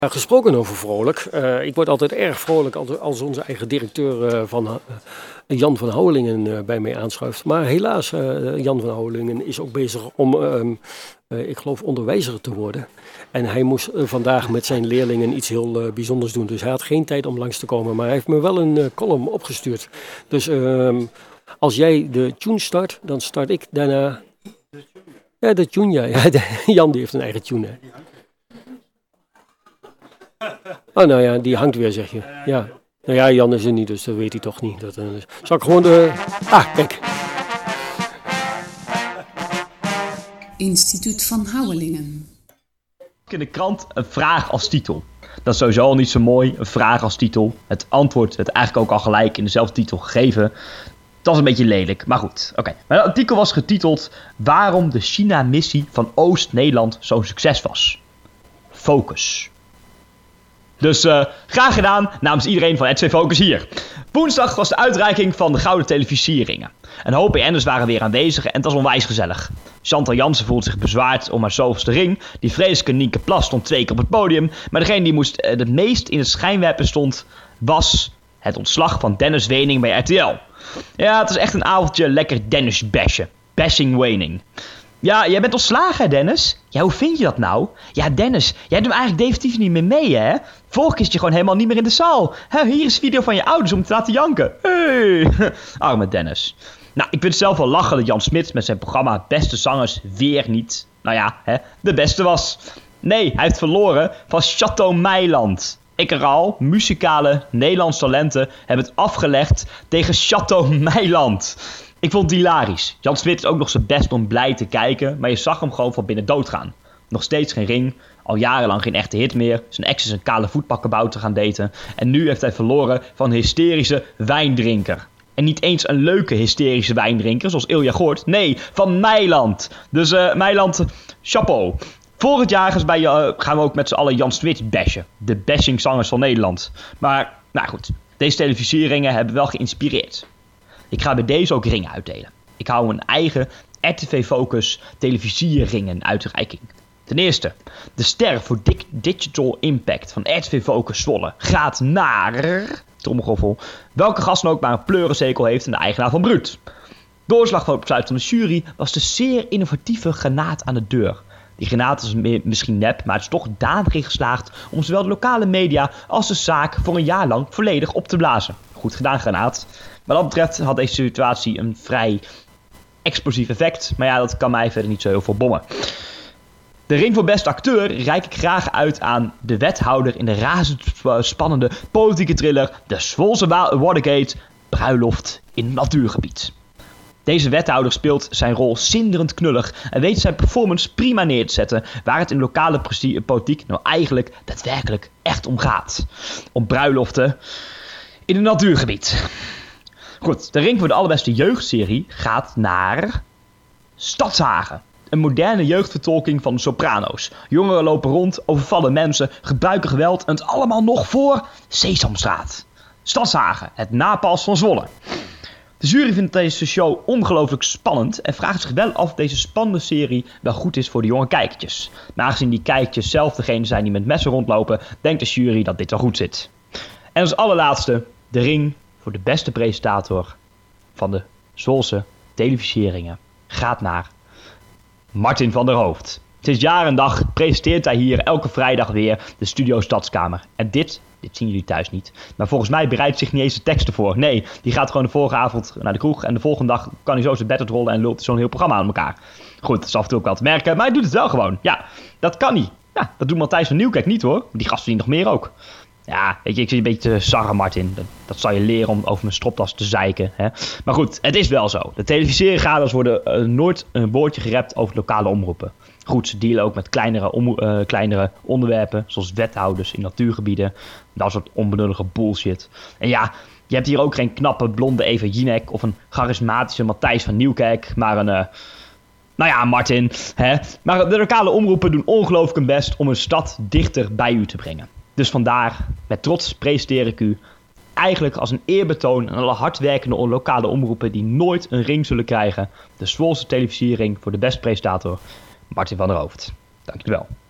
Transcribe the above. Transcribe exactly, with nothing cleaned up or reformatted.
Gesproken over vrolijk. Uh, ik word altijd erg vrolijk als, als onze eigen directeur uh, van, uh, Jan van Houwelingen uh, bij mij aanschuift. Maar helaas, uh, Jan van Houwelingen is ook bezig om, uh, uh, ik geloof, onderwijzer te worden. En hij moest uh, vandaag met zijn leerlingen iets heel uh, bijzonders doen. Dus hij had geen tijd om langs te komen. Maar hij heeft me wel een uh, column opgestuurd. Dus uh, als jij de tune start, dan start ik daarna... Ja, de tune, ja. ja de, Jan die heeft een eigen tune, hè. Oh, nou ja, die hangt weer, zeg je. Ja. Nou ja, Jan is er niet, dus dat weet hij toch niet. Dat, uh, zal ik gewoon de... Ah, kijk. Instituut van Houwelingen. In de krant een vraag als titel. Dat is sowieso al niet zo mooi, een vraag als titel. Het antwoord werd eigenlijk ook al gelijk in dezelfde titel gegeven. Dat was een beetje lelijk, maar goed. Oké. Okay. Mijn artikel was getiteld waarom de China-missie van Oost-Nederland zo'n succes was. Focus. Dus uh, graag gedaan namens iedereen van R T V Focus hier. Woensdag was de uitreiking van de Gouden Televisieringen. Een hoop B N'ers waren weer aanwezig en het was onwijs gezellig. Chantal Jansen voelde zich bezwaard om haar zoveelste ring. Die vreselijke Nienke Plas stond twee keer op het podium. Maar degene die moest uh, het meest in het schijnwerper stond, was het ontslag van Dennis Wening bij R T L. Ja, het was echt een avondje lekker Dennis bashen. Bashing Wening. Ja, jij bent ontslagen, Dennis. Ja, hoe vind je dat nou? Ja, Dennis, jij doet eigenlijk definitief niet meer mee, hè? Vorige keer zit je gewoon helemaal niet meer in de zaal. Hè, hier is een video van je ouders om te laten janken. Hey. Arme Dennis. Nou, ik vind het zelf wel lachen dat Jan Smit met zijn programma Beste Zangers weer niet, nou ja, hè, de beste was. Nee, hij heeft verloren van Chateau Meiland. Ik herhaal, muzikale Nederlandse talenten hebben het afgelegd tegen Chateau Meiland. Ik vond het hilarisch. Jan Smit is ook nog zijn best om blij te kijken, maar je zag hem gewoon van binnen doodgaan. Nog steeds geen ring, al jarenlang geen echte hit meer. Zijn ex is een kale voetpakkenbouter gaan daten. En nu heeft hij verloren van een hysterische wijndrinker. En niet eens een leuke hysterische wijndrinker, zoals Ilja Goort. Nee, van Meiland. Dus uh, Meiland, chapeau. Volgend jaar gaan, bij, uh, gaan we ook met z'n allen Jan Smit bashen. De bashingzangers van Nederland. Maar, nou goed, deze televisieringen hebben wel geïnspireerd. Ik ga bij deze ook ringen uitdelen. Ik hou een eigen R T V Focus televisieringen uitreiking. Ten eerste, de ster voor Dick Digital Impact van R T V Focus Zwolle gaat naar... Trommelgroffel. Welke gast dan ook maar een pleurenzekel heeft en de eigenaar van Bruut. Doorslag van het besluit van de jury was de zeer innovatieve granaat aan de deur. Die granaat is misschien nep, maar het is toch danig in geslaagd om zowel de lokale media als de zaak voor een jaar lang volledig op te blazen. Goed gedaan, granaat. Wat dat betreft had deze situatie een vrij explosief effect, maar ja, dat kan mij verder niet zo heel veel bommen. De ring voor beste acteur reik ik graag uit aan de wethouder in de razendspannende politieke thriller De Zwolse Watergate, Bruiloft in het natuurgebied. Deze wethouder speelt zijn rol zinderend knullig en weet zijn performance prima neer te zetten waar het in lokale politiek nou eigenlijk daadwerkelijk echt om gaat. Om bruiloften in een natuurgebied. Goed, de ring voor de allerbeste jeugdserie gaat naar Stadshagen. Een moderne jeugdvertolking van de Soprano's. Jongeren lopen rond, overvallen mensen, gebruiken geweld en het allemaal nog voor Sesamstraat. Stadshagen, het napas van Zwolle. De jury vindt deze show ongelooflijk spannend en vraagt zich wel af of deze spannende serie wel goed is voor de jonge kijkertjes. Maar aangezien die kijkertjes zelf degene zijn die met messen rondlopen, denkt de jury dat dit wel goed zit. En als allerlaatste, de ring voor de beste presentator van de Zwolse televisieringen gaat naar Martin van der Hoofd. Sinds jaar en dag presenteert hij hier elke vrijdag weer de Studio Stadskamer. En dit, dit zien jullie thuis niet, maar volgens mij bereidt zich niet eens de teksten voor. Nee, die gaat gewoon de vorige avond naar de kroeg en de volgende dag kan hij zo zijn bed uitrollen en lult zo'n heel programma aan elkaar. Goed, dat is af en toe ook wel te merken, maar hij doet het wel gewoon. Ja, dat kan hij. Ja, dat doet Matthijs van Nieuwkerk niet hoor. Die gast verdient nog meer ook. Ja, weet je, ik zit een beetje te sarren, Martin. Dat, dat zal je leren om over mijn stropdas te zeiken. Hè? Maar goed, het is wel zo. De televisiegaders worden uh, nooit een woordje gerept over lokale omroepen. Goed, ze dealen ook met kleinere, om, uh, kleinere onderwerpen, zoals wethouders in natuurgebieden. Dat soort onbenullige bullshit. En ja, je hebt hier ook geen knappe blonde Eva Jinek of een charismatische Matthijs van Nieuwkerk, maar een... Uh, Nou ja, Martin, hè? Maar de lokale omroepen doen ongelooflijk hun best om een stad dichter bij u te brengen. Dus vandaar, met trots presenteer ik u eigenlijk als een eerbetoon aan alle hardwerkende lokale omroepen die nooit een ring zullen krijgen. De Zwolse televisiering voor de beste presentator, Martin van der Hoofd. Dankjewel.